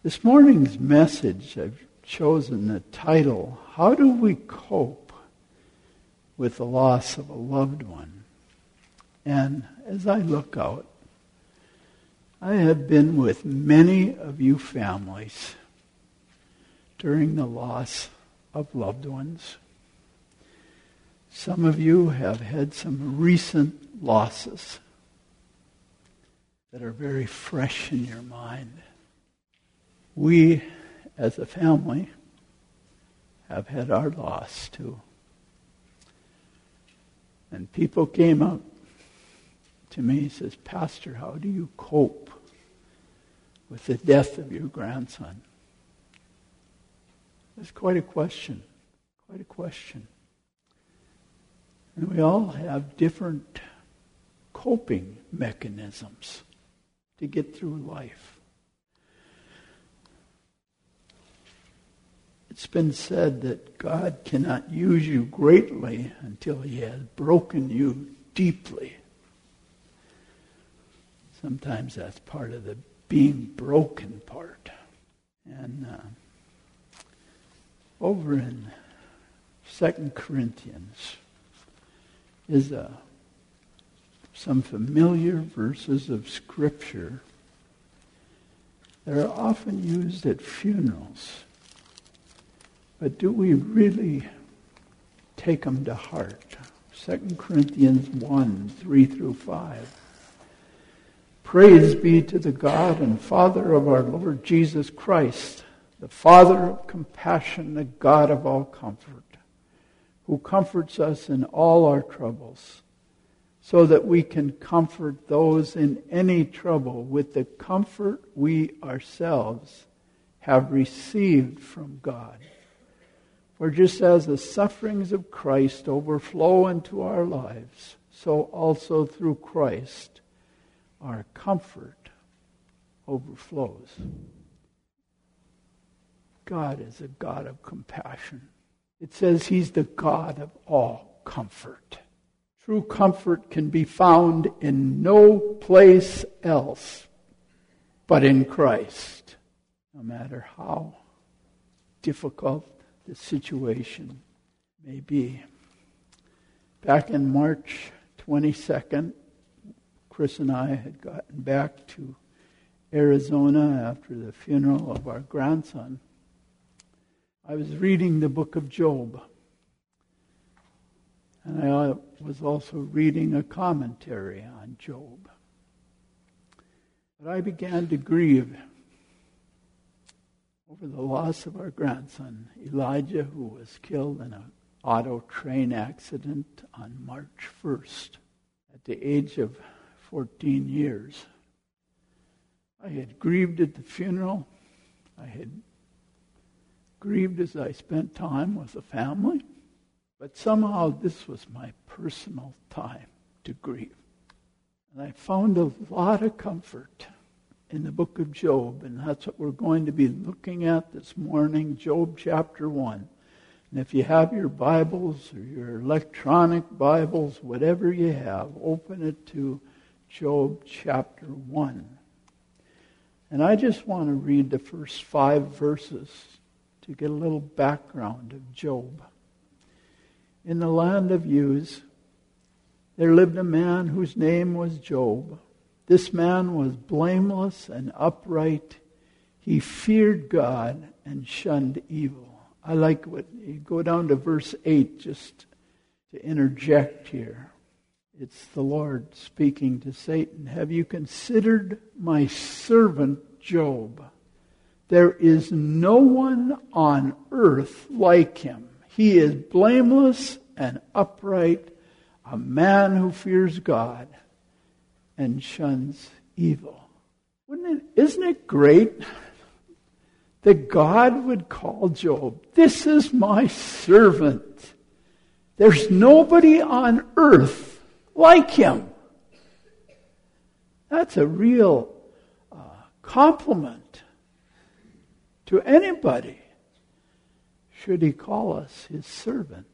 This morning's message, I've chosen the title, How Do We Cope with the Loss of a Loved One? And as I look out, I have been with many of you families during the loss of loved ones. Some of you have had some recent losses that are very fresh in your mind. We, as a family, have had our loss too. And people came up to me and says, Pastor, how do you cope with the death of your grandson? That's quite a question. Quite a question. And we all have different coping mechanisms to get through life. It's been said that God cannot use you greatly until He has broken you deeply. Sometimes that's part of the being broken part. And over in 2 Corinthians is some familiar verses of Scripture that are often used at funerals. But do we really take them to heart? 2 Corinthians 1, 3 through 5. Praise be to the God and Father of our Lord Jesus Christ, the Father of compassion, the God of all comfort, who comforts us in all our troubles, so that we can comfort those in any trouble with the comfort we ourselves have received from God. For just as the sufferings of Christ overflow into our lives, so also through Christ our comfort overflows. God is a God of compassion. It says He's the God of all comfort. True comfort can be found in no place else but in Christ, no matter how difficult the situation may be. Back in March 22nd, Chris and I had gotten back to Arizona after the funeral of our grandson. I was reading the book of Job. And I was also reading a commentary on Job. But I began to grieve over the loss of our grandson, Elijah, who was killed in an auto train accident on March 1st at the age of 14 years. I had grieved at the funeral. I had grieved as I spent time with the family. But somehow this was my personal time to grieve. And I found a lot of comfort in the book of Job, and that's what we're going to be looking at this morning, Job chapter 1. And if you have your Bibles or your electronic Bibles, whatever you have, open it to Job chapter 1. And I just want to read the first 5 verses to get a little background of Job. In the land of Uz, there lived a man whose name was Job. This man was blameless and upright. He feared God and shunned evil. I like what you go down to verse 8 just to interject here. It's the Lord speaking to Satan. Have you considered my servant Job? There is no one on earth like him. He is blameless and upright, a man who fears God and shuns evil. Isn't it great that God would call Job, this is my servant. There's nobody on earth like him. That's a real compliment to anybody, should He call us His servant.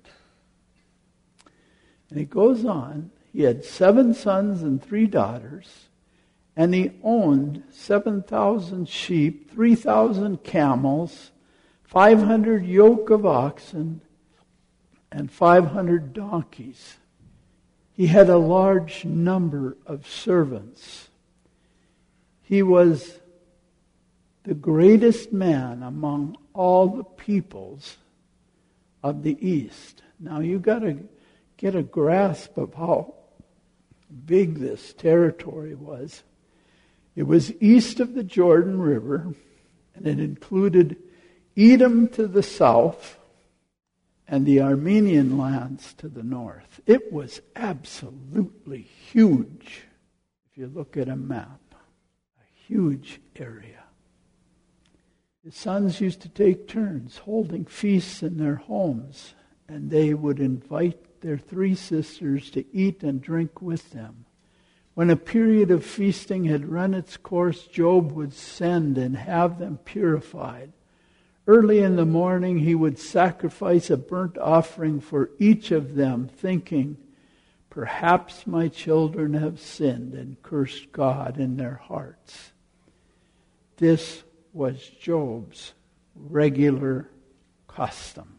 And he goes on, he had 7 sons and 3 daughters, And he owned 7,000 sheep, 3,000 camels, 500 yoke of oxen, and 500 donkeys. He had a large number of servants. He was the greatest man among all the peoples of the East. Now you've got to get a grasp of how big this territory was. It was east of the Jordan River, and it included Edom to the south and the Armenian lands to the north. It was absolutely huge, if you look at a map. A huge area. His sons used to take turns holding feasts in their homes, and they would invite their 3 sisters to eat and drink with them. When a period of feasting had run its course, Job would send and have them purified. Early in the morning, he would sacrifice a burnt offering for each of them, thinking, "Perhaps my children have sinned and cursed God in their hearts." This was Job's regular custom.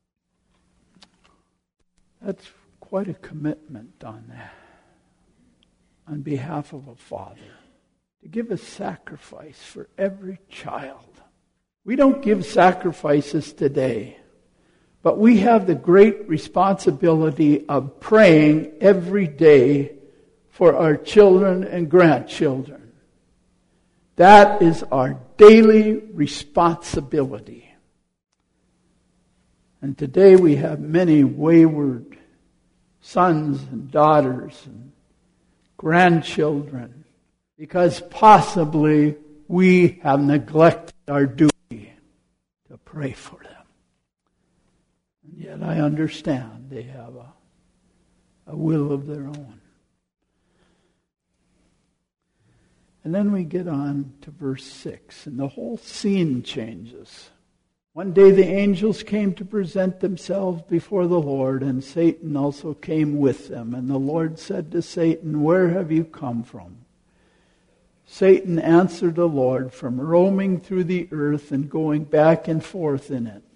That's quite a commitment on behalf of a father, to give a sacrifice for every child. We don't give sacrifices today, but we have the great responsibility of praying every day for our children and grandchildren. That is our daily responsibility. And today we have many wayward sons and daughters and grandchildren because possibly we have neglected our duty to pray for them. And yet I understand they have a will of their own. And then we get on to verse 6, and the whole scene changes. One day the angels came to present themselves before the Lord, and Satan also came with them. And the Lord said to Satan, "Where have you come from?" Satan answered the Lord, "From roaming through the earth and going back and forth in it."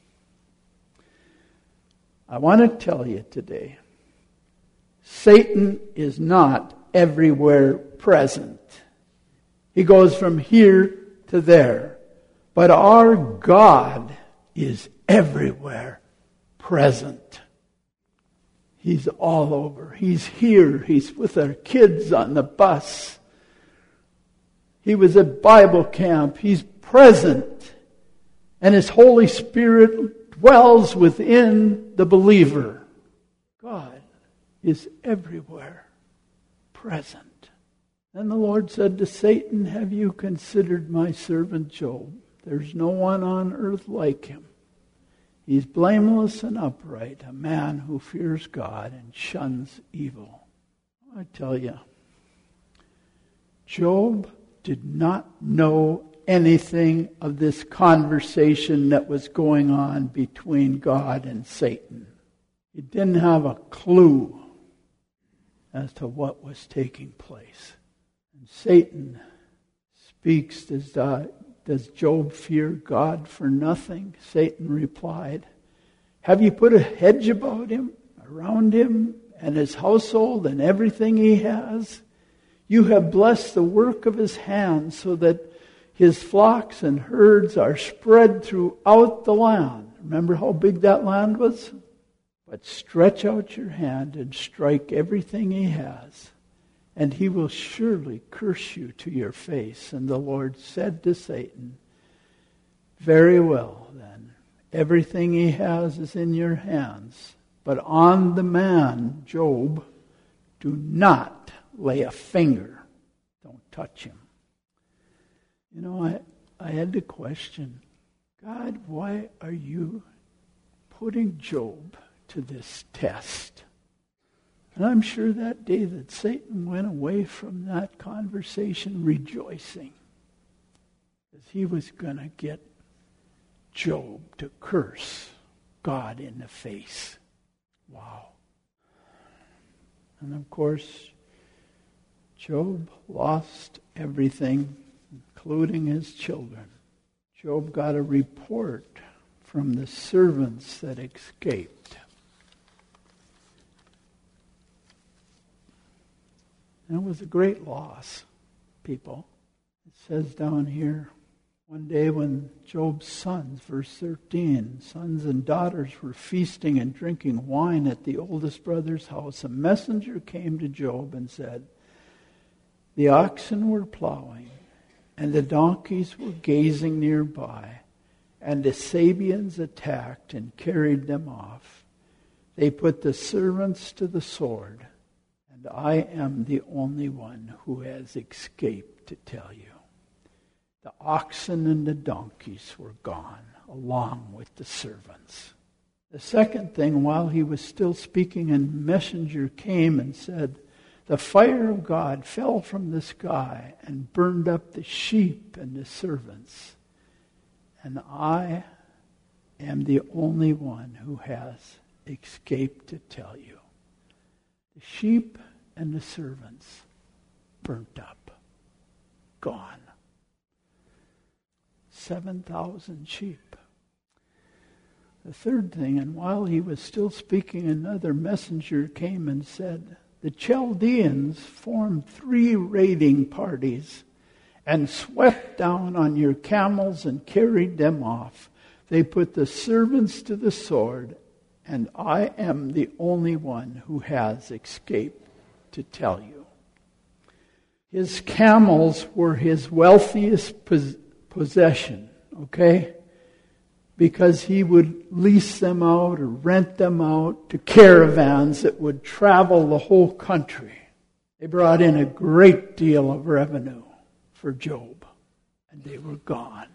I want to tell you today, Satan is not everywhere present. He goes from here to there. But our God is everywhere present. He's all over. He's here. He's with our kids on the bus. He was at Bible camp. He's present. And His Holy Spirit dwells within the believer. God is everywhere present. Then the Lord said to Satan, "Have you considered my servant Job? There's no one on earth like him. He's blameless and upright, a man who fears God and shuns evil." I tell you, Job did not know anything of this conversation that was going on between God and Satan. He didn't have a clue as to what was taking place. And Satan speaks, does Job fear God for nothing? Satan replied, "Have you put a hedge about him, around him and his household and everything he has? You have blessed the work of his hands so that his flocks and herds are spread throughout the land." Remember how big that land was? "But stretch out your hand and strike everything he has, and he will surely curse you to your face." And the Lord said to Satan, "Very well then, everything he has is in your hands. But on the man, Job, do not lay a finger. Don't touch him." You know, I had to question, God, why are you putting Job to this test? And I'm sure that day that Satan went away from that conversation rejoicing, because he was going to get Job to curse God in the face. Wow. And of course, Job lost everything, including his children. Job got a report from the servants that escaped. And it was a great loss, people. It says down here, one day when Job's sons, verse 13, sons and daughters were feasting and drinking wine at the oldest brother's house, a messenger came to Job and said, the oxen were plowing, and the donkeys were gazing nearby, and the Sabeans attacked and carried them off. They put the servants to the sword, and I am the only one who has escaped to tell you. The oxen and the donkeys were gone, along with the servants. The second thing, while he was still speaking, a messenger came and said, the fire of God fell from the sky and burned up the sheep and the servants. And I am the only one who has escaped to tell you. The sheep and the servants burnt up, gone. 7,000 sheep. The third thing, and while he was still speaking, another messenger came and said, the Chaldeans formed 3 raiding parties and swept down on your camels and carried them off. They put the servants to the sword, and I am the only one who has escaped to tell you. His camels were his wealthiest possession, okay? Because he would lease them out or rent them out to caravans that would travel the whole country. They brought in a great deal of revenue for Job, and they were gone.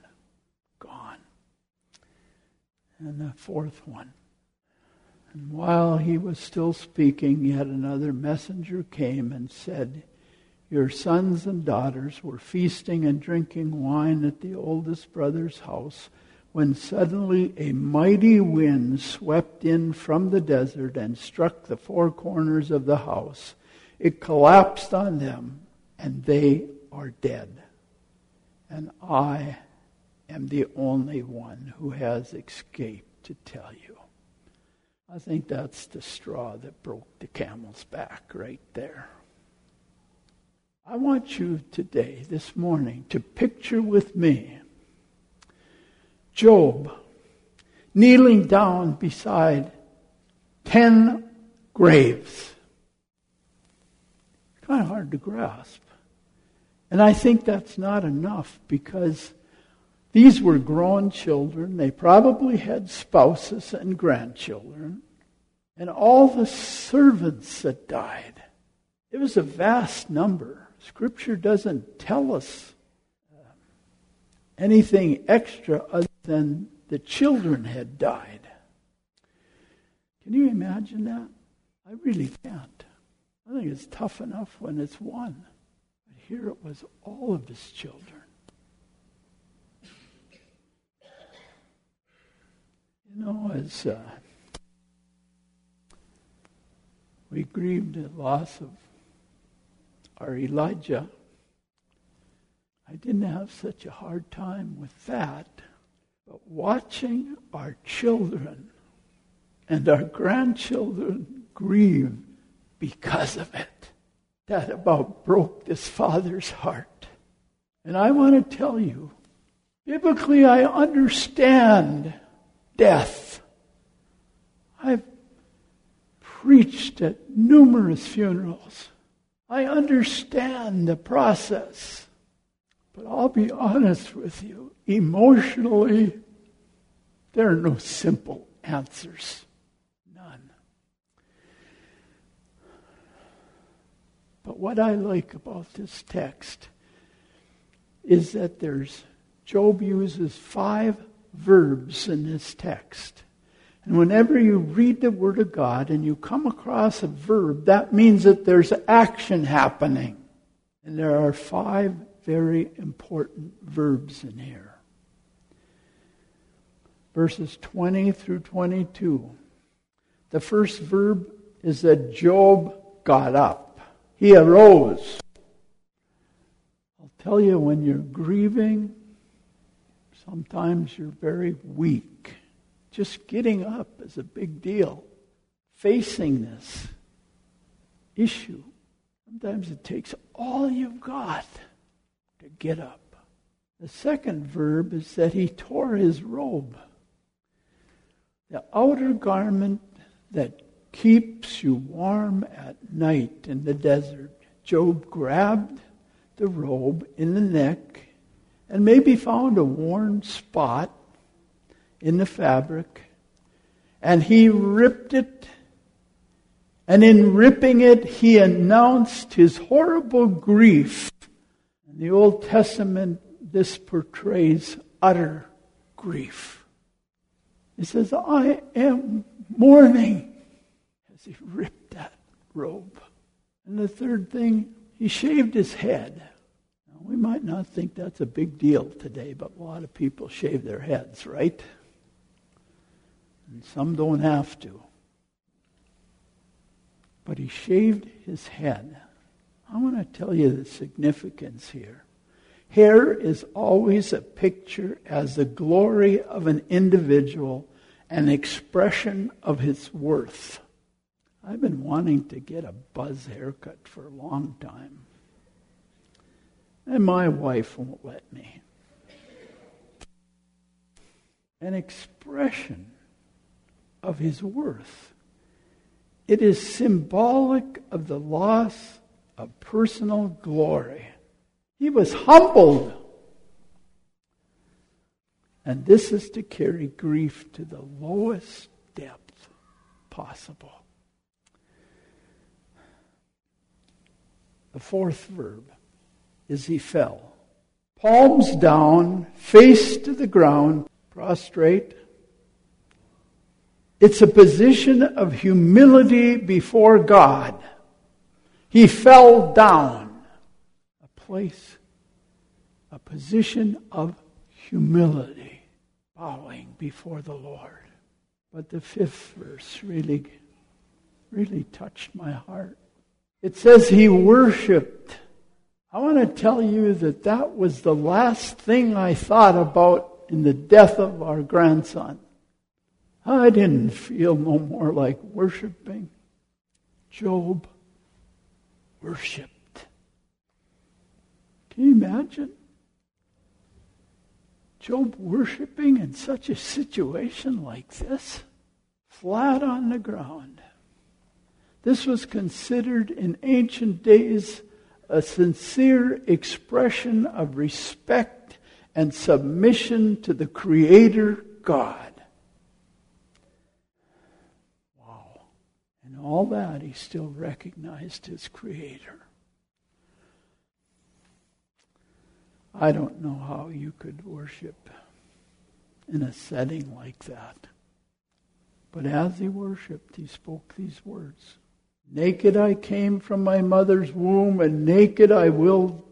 And the fourth one. And while he was still speaking, yet another messenger came and said, your sons and daughters were feasting and drinking wine at the oldest brother's house, when suddenly a mighty wind swept in from the desert and struck the 4 corners of the house. It collapsed on them, and they are dead. And I am the only one who has escaped to tell you. I think that's the straw that broke the camel's back right there. I want you today, this morning, to picture with me Job kneeling down beside 10 graves. It's kind of hard to grasp. And I think that's not enough, because these were grown children. They probably had spouses and grandchildren. And all the servants that died. It was a vast number. Scripture doesn't tell us anything extra other than the children had died. Can you imagine that? I really can't. I think it's tough enough when it's one. But here it was all of his children. You know, as we grieved the loss of our Elijah, I didn't have such a hard time with that. But watching our children and our grandchildren grieve because of it, that about broke this father's heart. And I want to tell you, biblically I understand death. I've preached at numerous funerals. I understand the process. But I'll be honest with you, emotionally, there are no simple answers. None. But what I like about this text is that Job uses 5 verbs in this text. And whenever you read the Word of God and you come across a verb, that means that there's action happening. And there are 5 very important verbs in here. Verses 20 through 22. The first verb is that Job got up. He arose. Tell you, when you're grieving, sometimes you're very weak. Just getting up is a big deal. Facing this issue, sometimes it takes all you've got to get up. The second verb is that he tore his robe. The outer garment that keeps you warm at night in the desert. Job grabbed the robe in the neck and maybe found a worn spot in the fabric, and he ripped it, and in ripping it he announced his horrible grief. In the Old Testament, this portrays utter grief. He says, I am mourning, as he ripped that robe. And the third thing, he shaved his head. Now, we might not think that's a big deal today, but a lot of people shave their heads, right? And some don't have to. But he shaved his head. I want to tell you the significance here. Hair is always a picture as the glory of an individual, an expression of his worth. I've been wanting to get a buzz haircut for a long time. And my wife won't let me. An expression of his worth. It is symbolic of the loss of personal glory. He was humbled. And this is to carry grief to the lowest depth possible. The fourth verb is he fell. Palms down, face to the ground, prostrate. It's a position of humility before God. He fell down. A place, a position of humility, bowing before the Lord. But the fifth verse really touched my heart. It says he worshipped. I want to tell you that was the last thing I thought about in the death of our grandson. I didn't feel no more like worshiping. Job worshipped. Can you imagine? Job worshiping in such a situation like this? Flat on the ground. This was considered in ancient days a sincere expression of respect and submission to the Creator God. Wow. And all that, he still recognized his Creator. I don't know how you could worship in a setting like that. But as he worshiped, he spoke these words. Naked I came from my mother's womb, and naked I will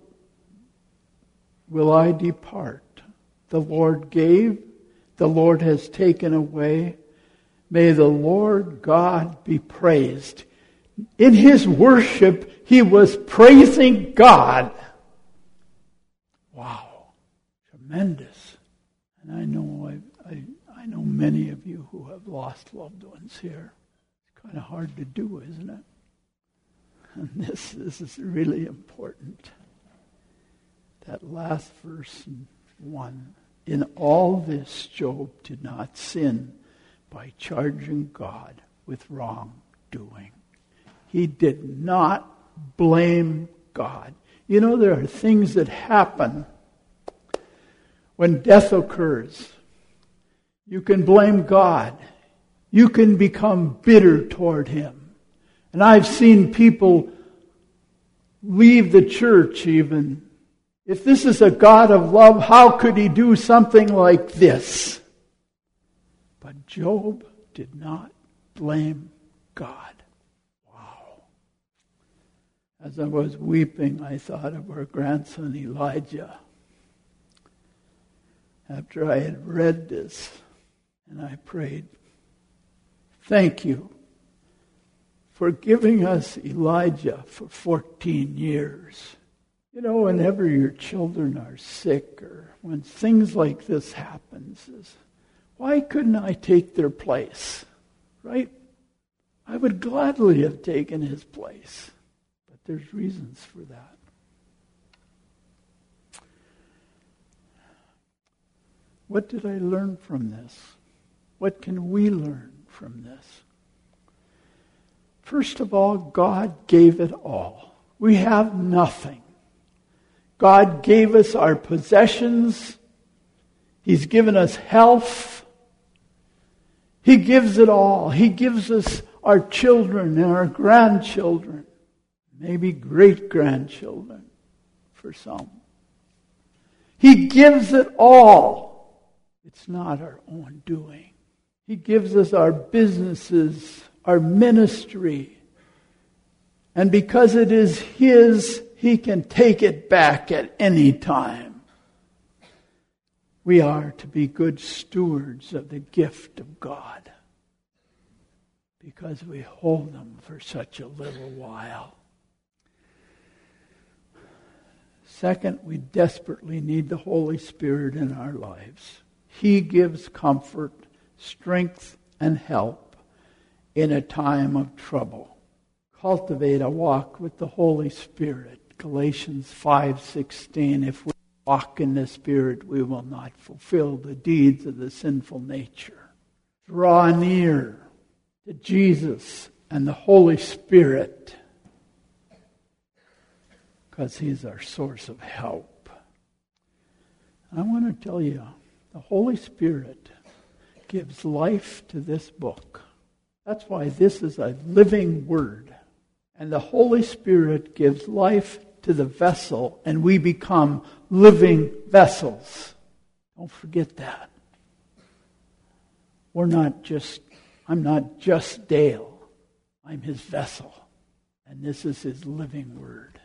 I depart. The Lord gave, the Lord has taken away. May the Lord God be praised. In his worship, he was praising God. Wow, tremendous. And I know many of you who have lost loved ones here. It's kind of hard to do, isn't it? And this is really important. That last verse 1. In all this, Job did not sin by charging God with wrongdoing. He did not blame God. You know, there are things that happen when death occurs. You can blame God. You can become bitter toward him. And I've seen people leave the church even. If this is a God of love, how could he do something like this? But Job did not blame God. Wow. As I was weeping, I thought of our grandson Elijah. After I had read this, and I prayed, thank you for giving us Elijah for 14 years. You know, whenever your children are sick or when things like this happens, is why couldn't I take their place? Right? I would gladly have taken his place. But there's reasons for that. What did I learn from this? What can we learn from this? First of all, God gave it all. We have nothing. God gave us our possessions. He's given us health. He gives it all. He gives us our children and our grandchildren, maybe great-grandchildren for some. He gives it all. It's not our own doing. He gives us our businesses, our ministry. And because it is His, He can take it back at any time. We are to be good stewards of the gift of God because we hold them for such a little while. Second, we desperately need the Holy Spirit in our lives. He gives comfort, strength, and help in a time of trouble. Cultivate a walk with the Holy Spirit. Galatians 5:16, if we walk in the Spirit, we will not fulfill the deeds of the sinful nature. Draw near to Jesus and the Holy Spirit because He's our source of help. I want to tell you, the Holy Spirit gives life to this book. That's why this is a living word. And the Holy Spirit gives life to the vessel, and we become living vessels. Don't forget that. I'm not just Dale. I'm his vessel. And this is his living word.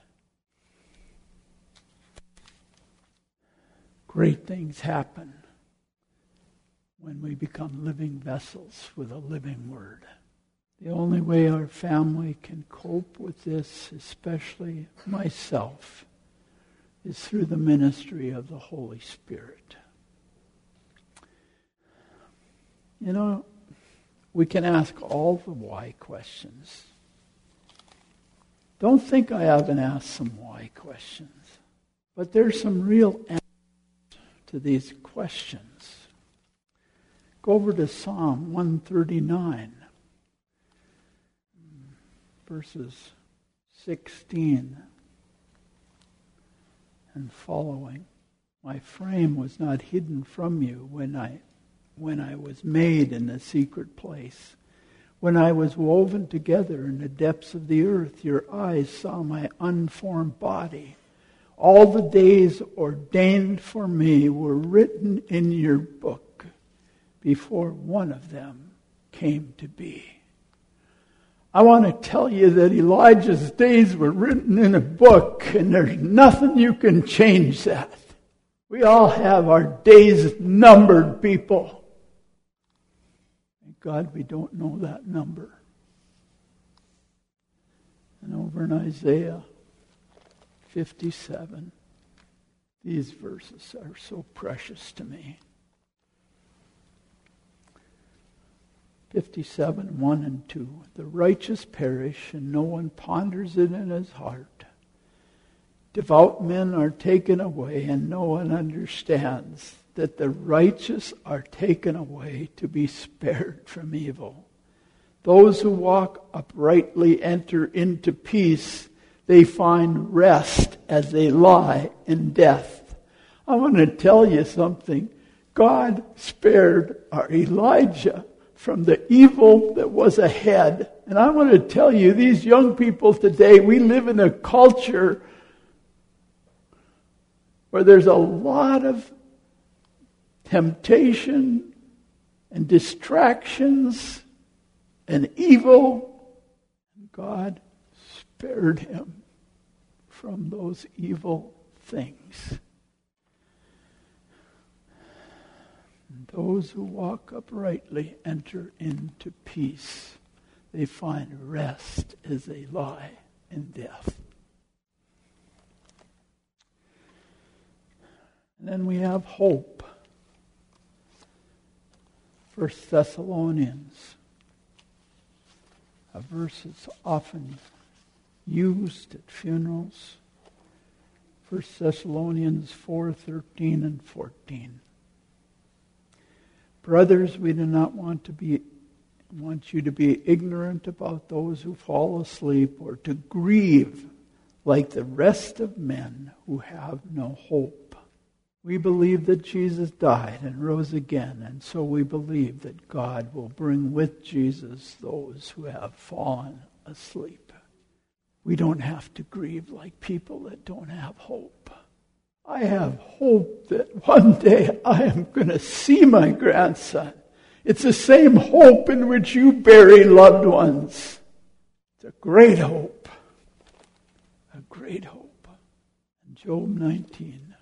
Great things happen when we become living vessels with a living word. The only way our family can cope with this, especially myself, is through the ministry of the Holy Spirit. You know, we can ask all the why questions. Don't think I haven't asked some why questions, but there's some real answers to these questions. Go over to Psalm 139, verses 16 and following. My frame was not hidden from you when I was made in the secret place. When I was woven together in the depths of the earth, your eyes saw my unformed body. All the days ordained for me were written in your book before one of them came to be. I want to tell you that Elijah's days were written in a book, and there's nothing you can change that. We all have our days numbered, people. Thank God we don't know that number. And over in Isaiah 57, these verses are so precious to me. 57, 1 and 2. The righteous perish, and no one ponders it in his heart. Devout men are taken away, and no one understands that the righteous are taken away to be spared from evil. Those who walk uprightly enter into peace. They find rest as they lie in death. I want to tell you something. God spared our Elijah from the evil that was ahead. And I want to tell you, these young people today, we live in a culture where there's a lot of temptation and distractions and evil. God spared him from those evil things. Those who walk uprightly enter into peace. They find rest as they lie in death. And then we have hope. 1 Thessalonians, a verse that's often used at funerals. 1 Thessalonians 4:13 and 14. Brothers, we do not want you to be ignorant about those who fall asleep, or to grieve like the rest of men who have no hope. We believe that Jesus died and rose again, and so we believe that God will bring with Jesus those who have fallen asleep. We don't have to grieve like people that don't have hope. I have hope that one day I am going to see my grandson. It's the same hope in which you bury loved ones. It's a great hope. A great hope. In Job 19,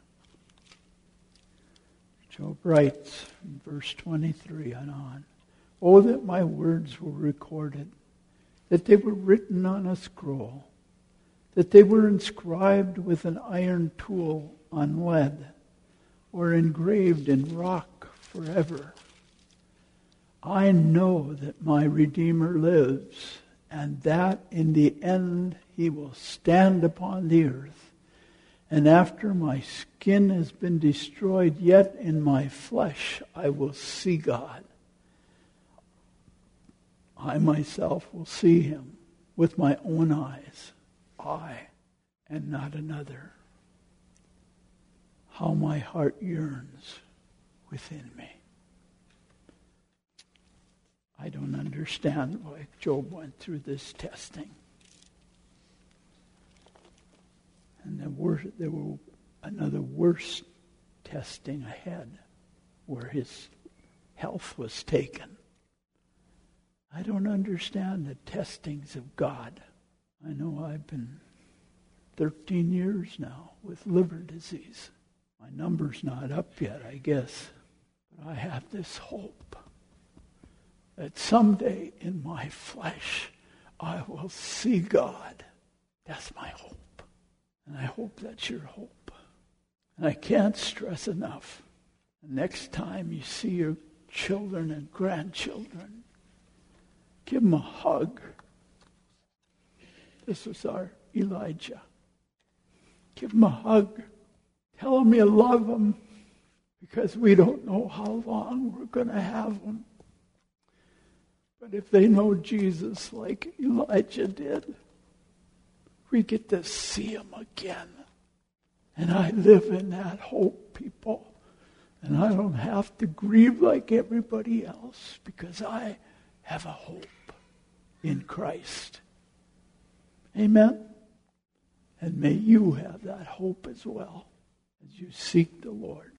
Job writes in verse 23 and on, "Oh, that my words were recorded, that they were written on a scroll, that they were inscribed with an iron tool on lead, or engraved in rock forever. I know that my Redeemer lives, and that in the end he will stand upon the earth. And after my skin has been destroyed, yet in my flesh I will see God. I myself will see him with my own eyes, I and not another. How my heart yearns within me." I don't understand why Job went through this testing. And there were another worse testing ahead, where his health was taken. I don't understand the testings of God. I know I've been 13 years now with liver disease. My number's not up yet, I guess. But I have this hope that someday in my flesh I will see God. That's my hope. And I hope that's your hope. And I can't stress enough, the next time you see your children and grandchildren, give them a hug. This was our Elijah. Give them a hug. Tell them you love them, because we don't know how long we're going to have them. But if they know Jesus like Elijah did, we get to see him again. And I live in that hope, people. And I don't have to grieve like everybody else, because I have a hope in Christ. Amen? And may you have that hope as well as you seek the Lord.